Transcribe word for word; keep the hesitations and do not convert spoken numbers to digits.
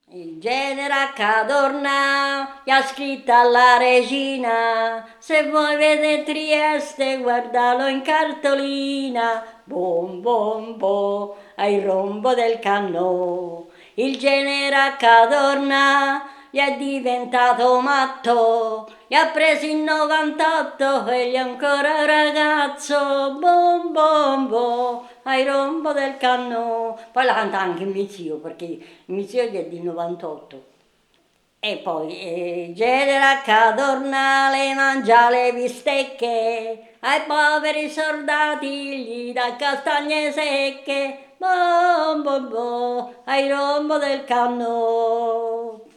Il genera Cadorna gli ha scritto alla regina, se vuoi vedere Trieste guardalo in cartolina, bom bom bom, ai rombo del cannò. Il genera Cadorna gli è diventato matto, gli ha preso in novantotto e gli è ancora ragazzo, bom bom bom, ai rombo del cannò. Poi la canta anche mio zio, perché il mio zio è di novantotto. E poi eh, genera Cadornale mangia le bistecche, ai poveri soldati gli dà castagne secche, bom bom bom, ai rombo del cannò.